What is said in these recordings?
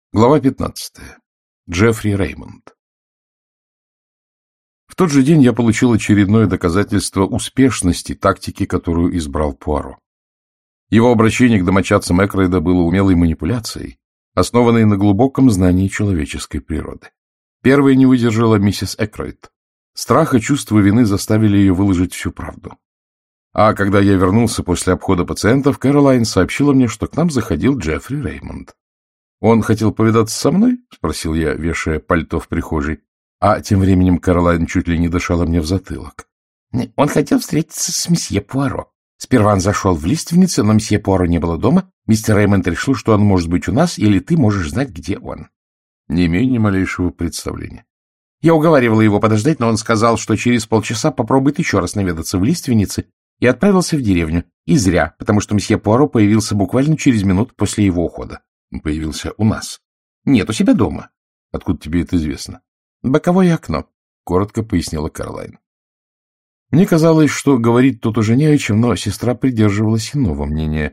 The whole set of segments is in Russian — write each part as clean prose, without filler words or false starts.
Глава 15. Джеффри Реймонд. В тот же день я получил очередное доказательство успешности тактики, которую избрал Пуаро. Его обращение к домочадцам Экройда было умелой манипуляцией, основанной на глубоком знании человеческой природы. Первой не выдержала миссис Экройд. Страх и чувство вины заставили ее выложить всю правду. А когда я вернулся после обхода пациентов, Кэролайн сообщила мне, что к нам заходил Джеффри Реймонд. «Он хотел повидаться со мной?» — спросил я, вешая пальто в прихожей. А тем временем Кэролайн чуть ли не дышала мне в затылок. «Он хотел встретиться с месье Пуаро. Сперва он зашел в лиственницу, но месье Пуаро не было дома. Мистер Реймонд решил, что он может быть у нас, или ты можешь знать, где он». Не имею ни малейшего представления. Я уговаривала его подождать, но он сказал, что через полчаса попробует еще раз наведаться в лиственнице, и отправился в деревню. И зря, потому что месье Пуаро появился буквально через минуту после его ухода. Он появился у нас. Нет, у себя дома. Откуда тебе это известно? Боковое окно, коротко пояснила Кэролайн. Мне казалось, что говорить тут уже не о чем, но сестра придерживалась иного мнения.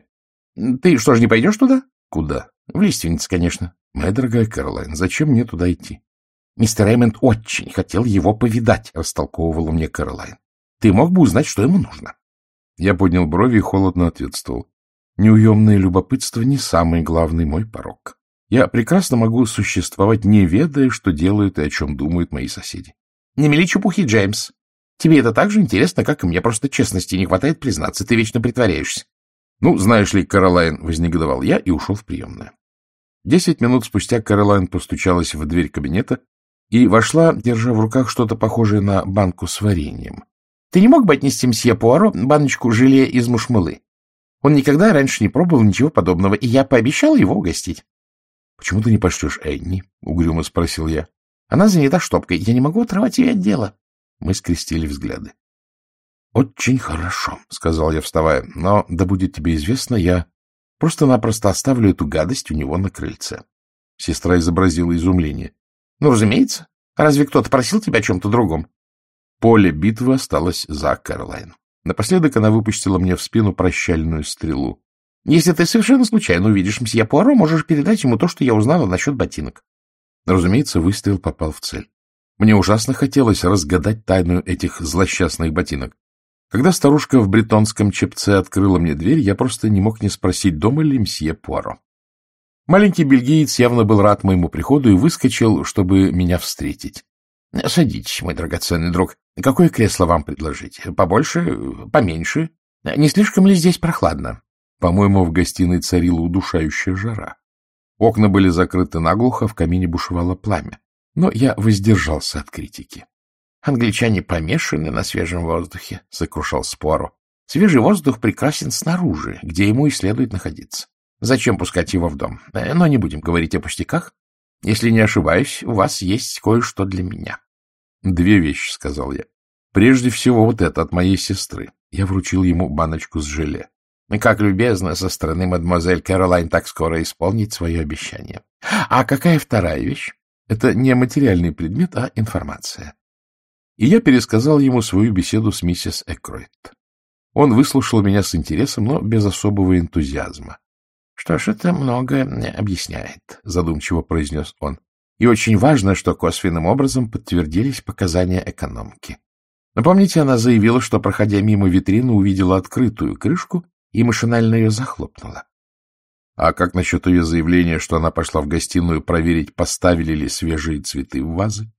Ты что ж, не пойдешь туда? Куда? В лиственницу, конечно. Моя дорогая Кэролайн, зачем мне туда идти? Мистер Реймонд очень хотел его повидать, растолковывала мне Кэролайн. Ты мог бы узнать, что ему нужно. Я поднял брови и холодно ответствовал. Неуемное любопытство не самый главный мой порок. Я прекрасно могу существовать, не ведая, что делают и о чем думают мои соседи. Не мели чепухи, Джеймс. Тебе это так же интересно, как и мне. Просто честности не хватает признаться. Ты вечно притворяешься. Ну, знаешь ли, Кэролайн, вознегодовал я и ушел в приемную. 10 минут спустя Кэролайн постучалась в дверь кабинета и вошла, держа в руках что-то похожее на банку с вареньем. Ты не мог бы отнести мсье Пуаро баночку желе из мушмылы? Он никогда раньше не пробовал ничего подобного, и я пообещал его угостить. — Почему ты не пошлешь Энни? — угрюмо спросил я. — Она занята штопкой. Я не могу отрывать ее от дела. Мы скрестили взгляды. — Очень хорошо, — сказал я, вставая. — Но, да будет тебе известно, я просто-напросто оставлю эту гадость у него на крыльце. Сестра изобразила изумление. — Ну, разумеется. Разве кто-то просил тебя о чем-то другом? Поле битвы осталось за Кэролайн. Напоследок она выпустила мне в спину прощальную стрелу. — Если ты совершенно случайно увидишь мсье Пуаро, можешь передать ему то, что я узнала насчет ботинок. Разумеется, выстрел попал в цель. Мне ужасно хотелось разгадать тайну этих злосчастных ботинок. Когда старушка в бретонском чепце открыла мне дверь, я просто не мог не спросить, дома ли мсье Пуаро. Маленький бельгиец явно был рад моему приходу и выскочил, чтобы меня встретить. — Садитесь, мой драгоценный друг. Какое кресло вам предложить? Побольше? Поменьше? Не слишком ли здесь прохладно? По-моему, в гостиной царила удушающая жара. Окна были закрыты наглухо, в камине бушевало пламя. Но я воздержался от критики. — Англичане помешаны на свежем воздухе, — сокрушался Пуаро. — Свежий воздух прекрасен снаружи, где ему и следует находиться. Зачем пускать его в дом? Но не будем говорить о пустяках. Если не ошибаюсь, у вас есть кое-что для меня. — 2 вещи, — сказал я. Прежде всего вот это от моей сестры. Я вручил ему баночку с желе. — Как любезно со стороны мадемуазель Кэролайн так скоро исполнить свое обещание. — А какая вторая вещь? — Это не материальный предмет, а информация. И я пересказал ему свою беседу с миссис Экройд. Он выслушал меня с интересом, но без особого энтузиазма. — Что ж, это многое объясняет, — задумчиво произнес он. — И очень важно, что косвенным образом подтвердились показания экономки. Напомните, она заявила, что, проходя мимо витрины, увидела открытую крышку и машинально ее захлопнула. А как насчет ее заявления, что она пошла в гостиную проверить, поставили ли свежие цветы в вазы?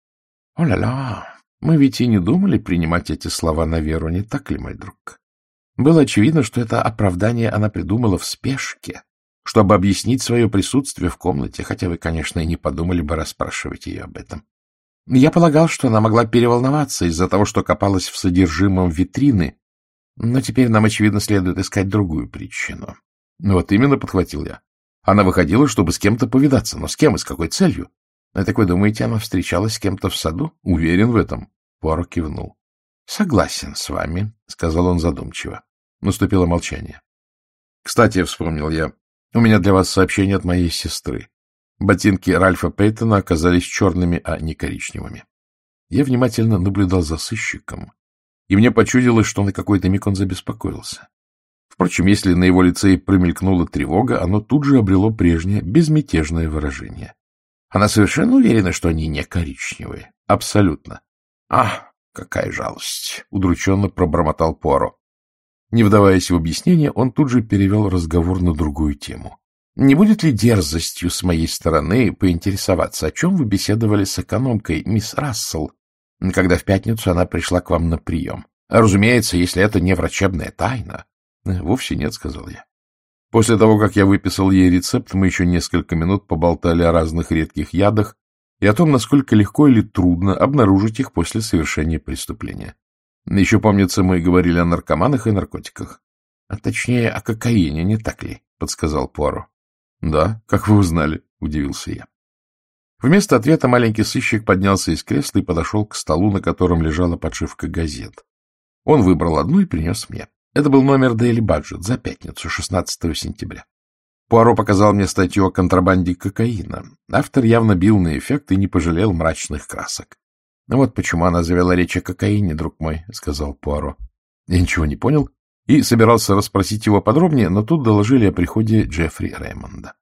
О-ля-ля, мы ведь и не думали принимать эти слова на веру, не так ли, мой друг? Было очевидно, что это оправдание она придумала в спешке, чтобы объяснить свое присутствие в комнате, хотя вы, конечно, и не подумали бы расспрашивать ее об этом. Я полагал, что она могла переволноваться из-за того, что копалась в содержимом витрины, но теперь нам, очевидно, следует искать другую причину. Вот именно, подхватил я. Она выходила, чтобы с кем-то повидаться, но с кем и с какой целью? Так вы думаете, она встречалась с кем-то в саду? Уверен в этом. Пуаро кивнул. — Согласен с вами, — сказал он задумчиво. Наступило молчание. — Кстати, вспомнил я, у меня для вас сообщение от моей сестры. Ботинки Ральфа Пейтона оказались черными, а не коричневыми. Я внимательно наблюдал за сыщиком, и мне почудилось, что на какой-то миг он забеспокоился. В Впрочем, если на его лице и промелькнула тревога, оно тут же обрело прежнее безмятежное выражение. Она совершенно уверена, что они не коричневые. Абсолютно. Какая жалость! — удрученно пробормотал Пуаро. Не вдаваясь в объяснение, он тут же перевел разговор на другую тему. — Не будет ли дерзостью с моей стороны поинтересоваться, о чем вы беседовали с экономкой, мисс Рассел, когда в пятницу она пришла к вам на прием? Разумеется, если это не врачебная тайна. — Вовсе нет, — сказал я. После того, как я выписал ей рецепт, мы еще несколько минут поболтали о разных редких ядах и о том, насколько легко или трудно обнаружить их после совершения преступления. Еще, помнится, мы говорили о наркоманах и наркотиках. — Точнее, о кокаине, не так ли? — подсказал Пуаро. — Да, как вы узнали? — удивился я. Вместо ответа маленький сыщик поднялся из кресла и подошел к столу, на котором лежала подшивка газет. Он выбрал одну и принес мне. Это был номер Daily Budget за пятницу, 16 сентября. Пуаро показал мне статью о контрабанде кокаина. Автор явно бил на эффект и не пожалел мрачных красок. — Вот почему она завела речь о кокаине, друг мой, — сказал Пуаро. Я ничего не понял и собирался расспросить его подробнее, но тут доложили о приходе Джеффри Рэймонда.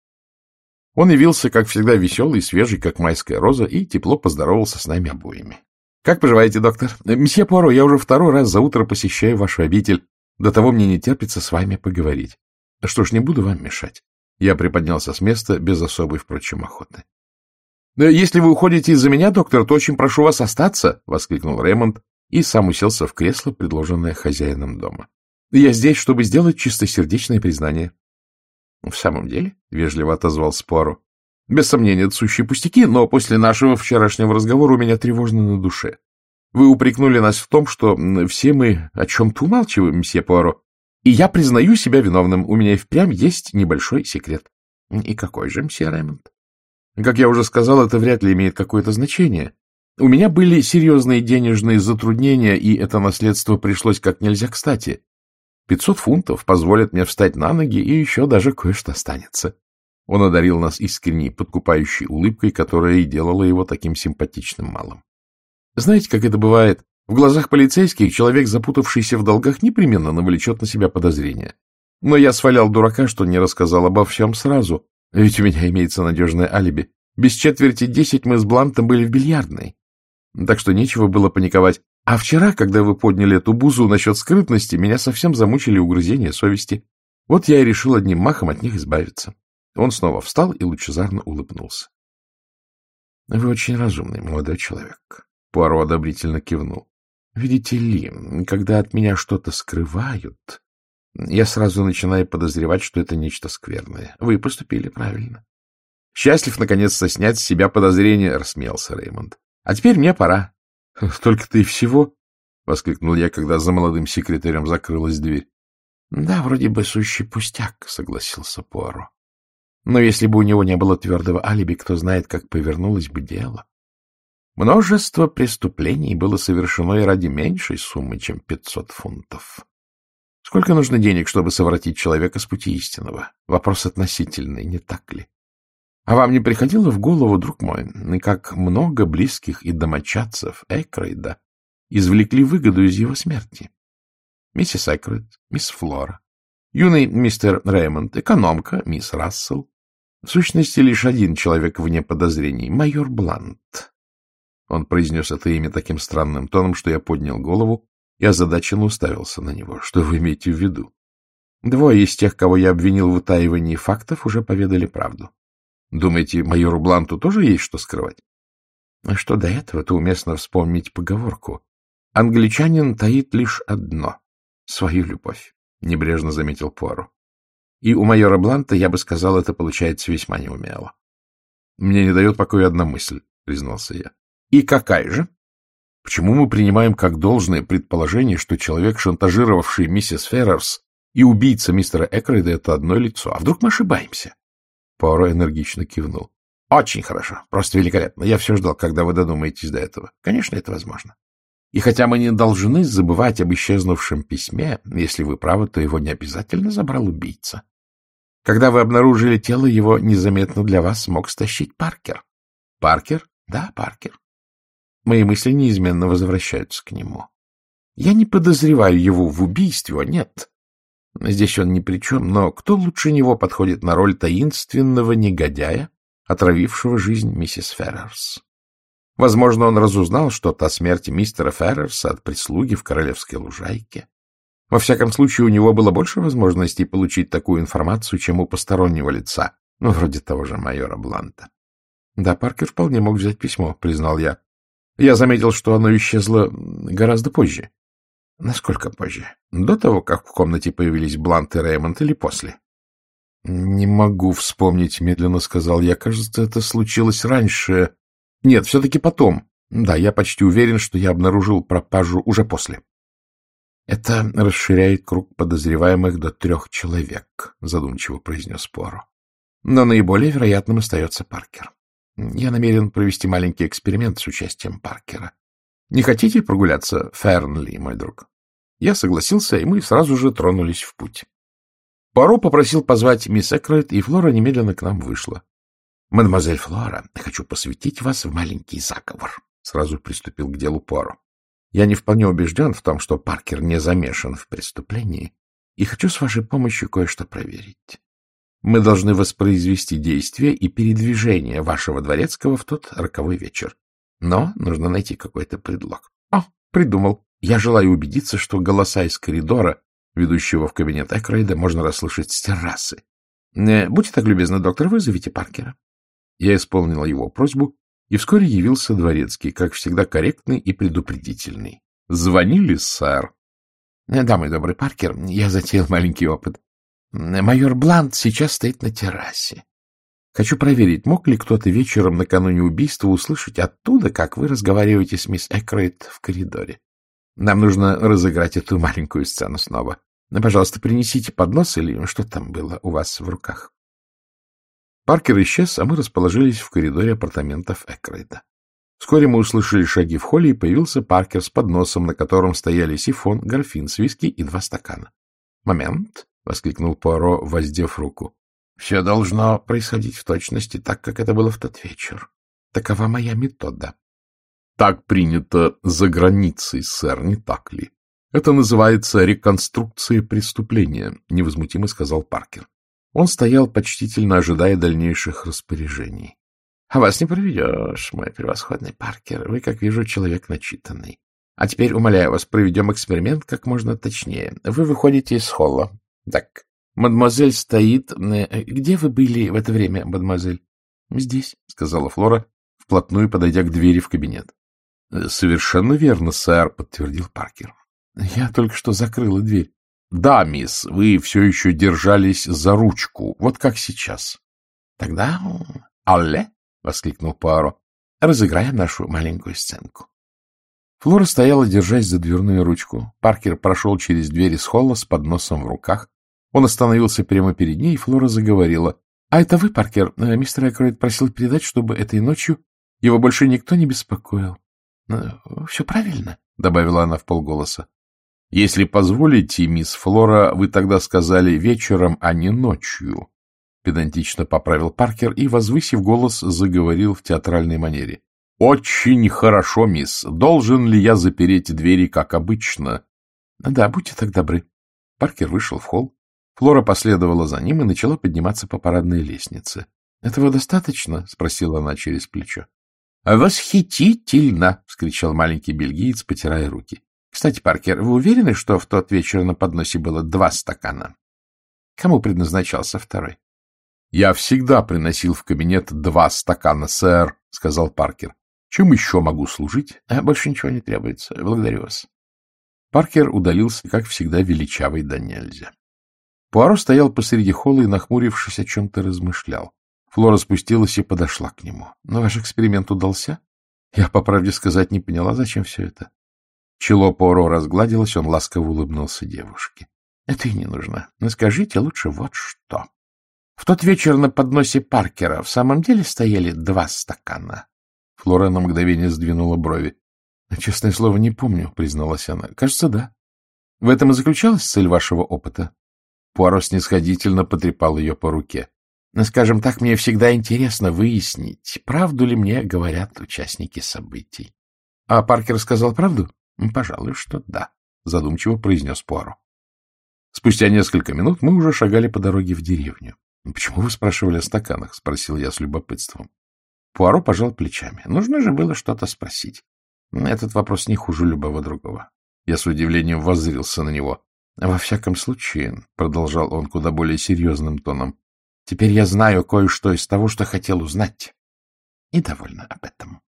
Он явился, как всегда, веселый, свежий, как майская роза, и тепло поздоровался с нами обоими. — Как поживаете, доктор? — Месье Пуаро, я уже второй раз за утро посещаю вашу обитель. До того мне не терпится с вами поговорить. — Что ж, не буду вам мешать. Я приподнялся с места, без особой, впрочем, охоты. — Если вы уходите из-за меня, доктор, то очень прошу вас остаться, — воскликнул Рэймонд и сам уселся в кресло, предложенное хозяином дома. — Я здесь, чтобы сделать чистосердечное признание. — В самом деле? — вежливо отозвался Пуаро. — Без сомнения, это сущие пустяки, но после нашего вчерашнего разговора у меня тревожно на душе. Вы упрекнули нас в том, что все мы о чем-то умалчиваем, месье Пуаро. И я признаю себя виновным. У меня и впрямь есть небольшой секрет. — И какой же, месье Рэймонд? Как я уже сказал, это вряд ли имеет какое-то значение. У меня были серьезные денежные затруднения, и это наследство пришлось как нельзя кстати. 500 фунтов позволят мне встать на ноги, и еще даже кое-что останется. Он одарил нас искренней, подкупающей улыбкой, которая и делала его таким симпатичным малым. Знаете, как это бывает? В глазах полицейских человек, запутавшийся в долгах, непременно навлечет на себя подозрения. Но я свалял дурака, что не рассказал обо всем сразу, ведь у меня имеется надежное алиби. Без 9:45 мы с Блантом были в бильярдной. Так что нечего было паниковать. А вчера, когда вы подняли эту бузу насчет скрытности, меня совсем замучили угрызения совести. Вот я и решил одним махом от них избавиться. Он снова встал и лучезарно улыбнулся. — Вы очень разумный молодой человек. Пуаро одобрительно кивнул. — Видите ли, когда от меня что-то скрывают, я сразу начинаю подозревать, что это нечто скверное. Вы поступили правильно. — Счастлив, наконец-то, снять с себя подозрения, — рассмеялся Рэймонд. — А теперь мне пора. — Только-то и всего, — воскликнул я, когда за молодым секретарем закрылась дверь. — Да, вроде бы сущий пустяк, — согласился Пуаро. Но если бы у него не было твердого алиби, кто знает, как повернулось бы дело. Множество преступлений было совершено и ради меньшей суммы, чем 500 фунтов. Сколько нужно денег, чтобы совратить человека с пути истинного? Вопрос относительный, не так ли? А вам не приходило в голову, друг мой, как много близких и домочадцев Экройда извлекли выгоду из его смерти? Миссис Экройд, мисс Флора, юный мистер Рэймонд, экономка, мисс Рассел. В сущности, лишь один человек вне подозрений — майор Блант. Он произнес это имя таким странным тоном, что я поднял голову и озадаченно уставился на него. Что вы имеете в виду? Двое из тех, кого я обвинил в утаивании фактов, уже поведали правду. Думаете, майору Бланту тоже есть что скрывать? А что до этого, то уместно вспомнить поговорку. Англичанин таит лишь одно — свою любовь, — небрежно заметил Пуаро. И у майора Бланта, я бы сказал, это получается весьма неумело. Мне не дает покоя одна мысль, — признался я. И какая же? Почему мы принимаем как должное предположение, что человек, шантажировавший миссис Феррерс, и убийца мистера Экройда — это одно лицо? А вдруг мы ошибаемся? Пуаро энергично кивнул. — Очень хорошо, просто великолепно. Я все ждал, когда вы додумаетесь до этого. Конечно, это возможно. И хотя мы не должны забывать об исчезнувшем письме, если вы правы, то его не обязательно забрал убийца. Когда вы обнаружили тело, его незаметно для вас смог стащить Паркер. — Паркер? — Да, Паркер. Мои мысли неизменно возвращаются к нему. Я не подозреваю его в убийстве, нет. Здесь он ни при чем, но кто лучше него подходит на роль таинственного негодяя, отравившего жизнь миссис Феррерс? Возможно, он разузнал что-то о смерти мистера Феррерса от прислуги в Королевской лужайке. Во всяком случае, у него было больше возможностей получить такую информацию, чем у постороннего лица, вроде того же майора Бланта. Да, Паркер вполне мог взять письмо, признал я. Я заметил, что оно исчезло гораздо позже. Насколько позже? До того, как в комнате появились Блант и Реймонд, или после? Не могу вспомнить, медленно сказал я. Кажется, это случилось раньше. Нет, все-таки потом. Да, я почти уверен, что я обнаружил пропажу уже после. Это расширяет круг подозреваемых до 3 человек, задумчиво произнес Пуаро. Но наиболее вероятным остается Паркер. Я намерен провести маленький эксперимент с участием Паркера. Не хотите прогуляться, Фернли, мой друг? Я согласился, и мы сразу же тронулись в путь. Пуаро попросил позвать мисс Экройд, и Флора немедленно к нам вышла. — Мадемуазель Флора, хочу посвятить вас в маленький заговор, — сразу приступил к делу Пуаро. Я не вполне убежден в том, что Паркер не замешан в преступлении, и хочу с вашей помощью кое-что проверить. Мы должны воспроизвести действия и передвижение вашего дворецкого в тот роковой вечер. Но нужно найти какой-то предлог. Придумал. Я желаю убедиться, что голоса из коридора, ведущего в кабинет Экройда, можно расслышать с террасы. Будьте так любезны, доктор, вызовите Паркера. Я исполнил его просьбу, и вскоре явился дворецкий, как всегда корректный и предупредительный. — Звонили, сэр? — Да, мой добрый Паркер, я затеял маленький опыт. Майор Блант сейчас стоит на террасе. Хочу проверить, мог ли кто-то вечером накануне убийства услышать оттуда, как вы разговариваете с мисс Экройд в коридоре. Нам нужно разыграть эту маленькую сцену снова. Пожалуйста, принесите поднос или что там было у вас в руках. Паркер исчез, а мы расположились в коридоре апартаментов Экройда. Вскоре мы услышали шаги в холле, и появился Паркер с подносом, на котором стояли сифон, графин с виски и 2 стакана. — Момент! — воскликнул Пуаро, воздев руку. — Все должно происходить в точности так, как это было в тот вечер. Такова моя метода. — Так принято за границей, сэр, не так ли? Это называется реконструкция преступления, — невозмутимо сказал Паркер. Он стоял, почтительно ожидая дальнейших распоряжений. — А вас не проведешь, мой превосходный Паркер. Вы, как вижу, человек начитанный. А теперь, умоляю вас, проведем эксперимент как можно точнее. Вы выходите из холла. Так, мадемуазель стоит... Где вы были в это время, мадемуазель? — Здесь, — сказала Флора, вплотную подойдя к двери в кабинет. — Совершенно верно, сэр, — подтвердил Паркер. — Я только что закрыла дверь. — Да, мисс, вы все еще держались за ручку, вот как сейчас. — Тогда... «Алле!» — воскликнул Пуаро. — Разыграем нашу маленькую сценку. Флора стояла, держась за дверную ручку. Паркер прошел через дверь из холла с подносом в руках. Он остановился прямо перед ней, и Флора заговорила. — А это вы, Паркер? Мистер Экройд просил передать, чтобы этой ночью его больше никто не беспокоил. — Все правильно, — добавила она вполголоса. — Если позволите, мисс Флора, вы тогда сказали вечером, а не ночью, — педантично поправил Паркер и, возвысив голос, заговорил в театральной манере. — Очень хорошо, мисс. Должен ли я запереть двери, как обычно? — Да, будьте так добры. Паркер вышел в холл. Флора последовала за ним и начала подниматься по парадной лестнице. — Этого достаточно? — спросила она через плечо. — Восхитительно! — вскричал маленький бельгиец, потирая руки. — Кстати, Паркер, вы уверены, что в тот вечер на подносе было 2 стакана? Кому предназначался второй? — Я всегда приносил в кабинет 2 стакана, сэр, — сказал Паркер. — Чем еще могу служить? — Больше ничего не требуется. Благодарю вас. Паркер удалился, как всегда, величавый да нельзя. Пуаро стоял посреди холла и, нахмурившись, о чем-то размышлял. Флора спустилась и подошла к нему. — Но ваш эксперимент удался? Я, по правде сказать, не поняла, зачем все это. Чело Пуаро разгладилось, он ласково улыбнулся девушке. — Это и не нужно. Но скажите лучше вот что. В тот вечер на подносе Паркера в самом деле стояли 2 стакана? Флора на мгновение сдвинула брови. — Честное слово, не помню, — призналась она. — Кажется, да. В этом и заключалась цель вашего опыта? Пуаро снисходительно потрепал ее по руке. — Скажем так, мне всегда интересно выяснить, правду ли мне говорят участники событий. — А Паркер сказал правду? — Пожалуй, что да, — задумчиво произнес Пуаро. Спустя несколько минут мы уже шагали по дороге в деревню. — Почему вы спрашивали о стаканах? — спросил я с любопытством. Пуаро пожал плечами. Нужно же было что-то спросить. Этот вопрос не хуже любого другого. Я с удивлением воззрился на него. — Во всяком случае, — продолжал он куда более серьезным тоном, — теперь я знаю кое-что из того, что хотел узнать. И довольна об этом.